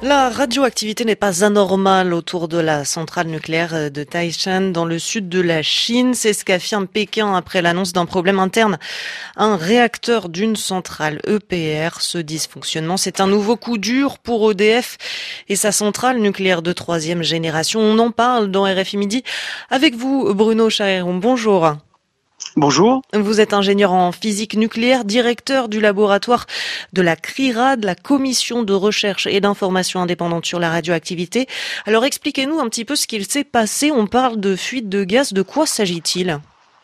La radioactivité n'est pas anormale autour de la centrale nucléaire de Taishan dans le sud de la Chine. C'est ce qu'affirme Pékin après l'annonce d'un problème interne. Un réacteur d'une centrale EPR. Ce dysfonctionnement, c'est un nouveau coup dur pour EDF et sa centrale nucléaire de troisième génération. On en parle dans RFI Midi avec vous, Bruno Chaéron. Bonjour. Bonjour. Vous êtes ingénieur en physique nucléaire, directeur du laboratoire de la CRIRAD, la commission de recherche et d'information indépendante sur la radioactivité. Alors expliquez-nous un petit peu ce qu'il s'est passé. On parle de fuite de gaz. De quoi s'agit-il ?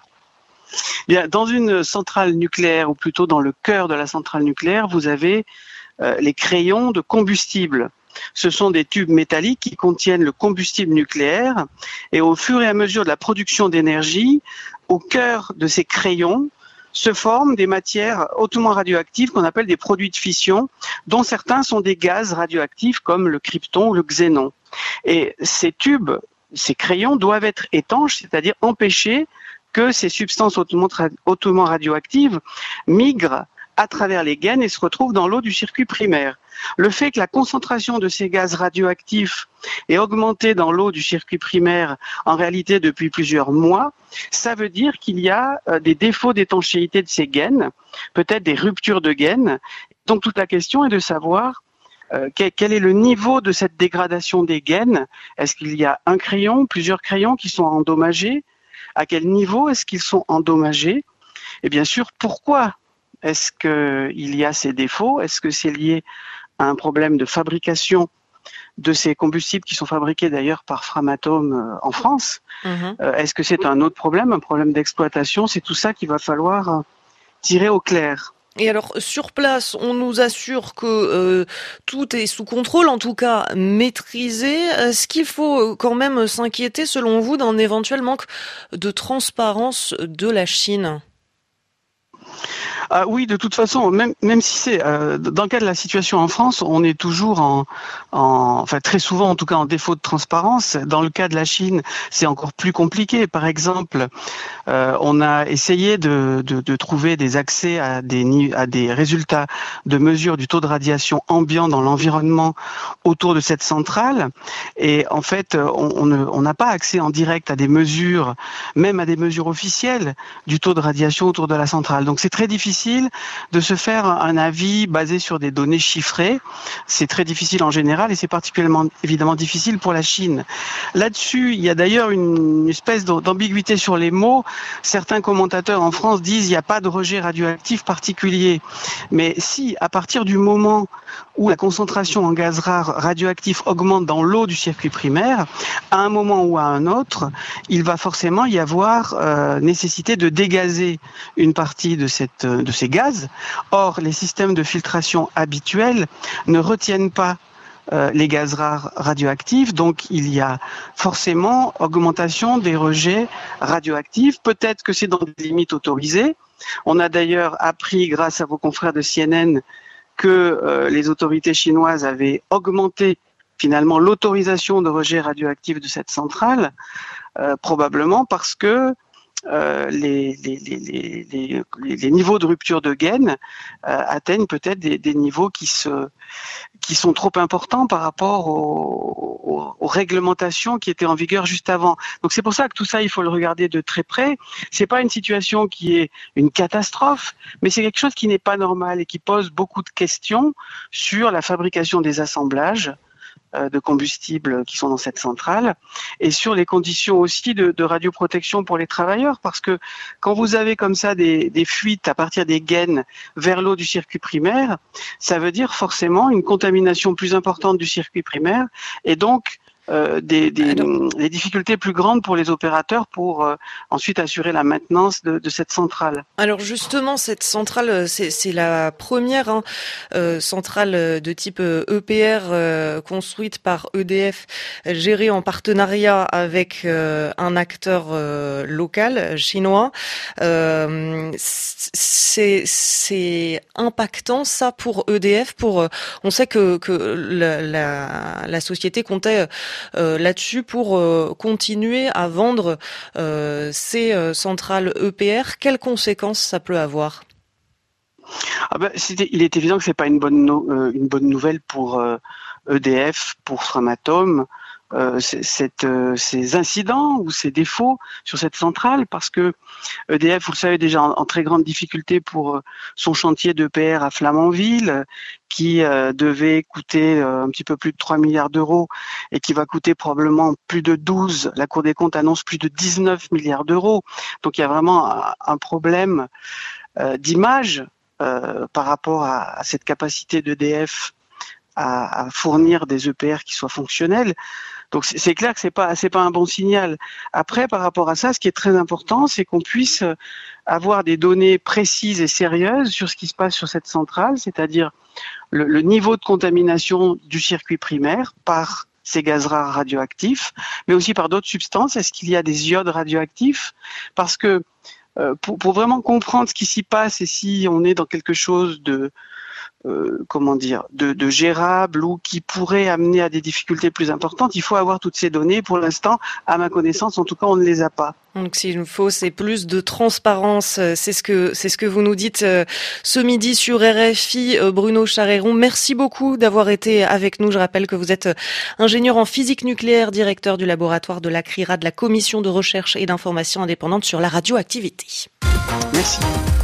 Bien, dans une centrale nucléaire, ou plutôt dans le cœur de la centrale nucléaire, vous avez les crayons de combustible. Ce sont des tubes métalliques qui contiennent le combustible nucléaire et au fur et à mesure de la production d'énergie, au cœur de ces crayons se forment des matières hautement radioactives qu'on appelle des produits de fission, dont certains sont des gaz radioactifs comme le krypton ou le xénon. Et ces tubes, ces crayons doivent être étanches, c'est-à-dire empêcher que ces substances hautement radioactives migrent à travers les gaines et se retrouvent dans l'eau du circuit primaire. Le fait que la concentration de ces gaz radioactifs est augmentée dans l'eau du circuit primaire en réalité depuis plusieurs mois, ça veut dire qu'il y a des défauts d'étanchéité de ces gaines, peut-être des ruptures de gaines. Donc toute la question est de savoir quel est le niveau de cette dégradation des gaines. Est-ce qu'il y a un crayon, plusieurs crayons qui sont endommagés ? À quel niveau est-ce qu'ils sont endommagés ? Et bien sûr, pourquoi est-ce qu'il y a ces défauts ? Est-ce que c'est lié à un problème de fabrication de ces combustibles qui sont fabriqués d'ailleurs par Framatome en France ? Est-ce que c'est un autre problème, un problème d'exploitation ? C'est tout ça qu'il va falloir tirer au clair. Et alors, sur place, on nous assure que tout est sous contrôle, en tout cas maîtrisé. Est-ce qu'il faut quand même s'inquiéter, selon vous, d'un éventuel manque de transparence de la Chine ? Ah oui, de toute façon, même si c'est dans le cas de la situation en France, on est toujours enfin très souvent en tout cas en défaut de transparence. Dans le cas de la Chine, c'est encore plus compliqué. Par exemple, on a essayé de trouver des accès à des résultats de mesure du taux de radiation ambiant dans l'environnement autour de cette centrale, et en fait, on n'a pas accès en direct à des mesures, même à des mesures officielles du taux de radiation autour de la centrale. Donc c'est très difficile de se faire un avis basé sur des données chiffrées. C'est très difficile en général et c'est particulièrement évidemment difficile pour la Chine. Là-dessus, il y a d'ailleurs une espèce d'ambiguïté sur les mots. Certains commentateurs en France disent il n'y a pas de rejet radioactif particulier. Mais si, à partir du moment où la concentration en gaz rare radioactif augmente dans l'eau du circuit primaire, à un moment ou à un autre, il va forcément y avoir nécessité de dégazer une partie de ces gaz. Or, les systèmes de filtration habituels ne retiennent pas les gaz rares radioactifs, donc il y a forcément augmentation des rejets radioactifs. Peut-être que c'est dans des limites autorisées. On a d'ailleurs appris, grâce à vos confrères de CNN, que les autorités chinoises avaient augmenté finalement l'autorisation de rejet radioactif de cette centrale, probablement parce que les niveaux de rupture de gaines atteignent peut-être des niveaux qui sont trop importants par rapport aux réglementations qui étaient en vigueur juste avant. Donc c'est pour ça que tout ça, il faut le regarder de très près. C'est pas une situation qui est une catastrophe, mais c'est quelque chose qui n'est pas normal et qui pose beaucoup de questions sur la fabrication des assemblages de combustibles qui sont dans cette centrale, et sur les conditions aussi de radioprotection pour les travailleurs, parce que quand vous avez comme ça des fuites à partir des gaines vers l'eau du circuit primaire, ça veut dire forcément une contamination plus importante du circuit primaire, et donc des difficultés plus grandes pour les opérateurs pour ensuite assurer la maintenance de cette centrale. Alors justement, cette centrale, c'est la première centrale de type EPR construite par EDF, gérée en partenariat avec un acteur local chinois. C'est impactant ça pour EDF. On sait que la société comptait là-dessus pour continuer à vendre ces centrales EPR. Quelles conséquences ça peut avoir ? Il est évident que c'est pas une bonne nouvelle pour EDF, pour Framatome, ces incidents ou ces défauts sur cette centrale, parce que EDF, vous le savez, déjà en très grande difficulté pour son chantier d'EPR à Flamanville, qui devait coûter un petit peu plus de 3 milliards d'euros et qui va coûter probablement plus de 12. La Cour des comptes annonce plus de 19 milliards d'euros. Donc il y a vraiment un problème d'image par rapport à cette capacité d'EDF à fournir des EPR qui soient fonctionnels. Donc c'est clair que c'est pas un bon signal. Après, par rapport à ça, ce qui est très important, c'est qu'on puisse avoir des données précises et sérieuses sur ce qui se passe sur cette centrale, c'est-à-dire le niveau de contamination du circuit primaire par ces gaz rares radioactifs, mais aussi par d'autres substances. Est-ce qu'il y a des iodes radioactifs? Parce que pour vraiment comprendre ce qui s'y passe et si on est dans quelque chose de gérable ou qui pourrait amener à des difficultés plus importantes, il faut avoir toutes ces données. Pour l'instant, à ma connaissance, en tout cas, on ne les a pas. Donc, s'il nous faut, c'est plus de transparence. C'est ce que vous nous dites ce midi sur RFI. Bruno Charéron, merci beaucoup d'avoir été avec nous. Je rappelle que vous êtes ingénieur en physique nucléaire, directeur du laboratoire de l'ACRIRA, de la Commission de recherche et d'information indépendante sur la radioactivité. Merci.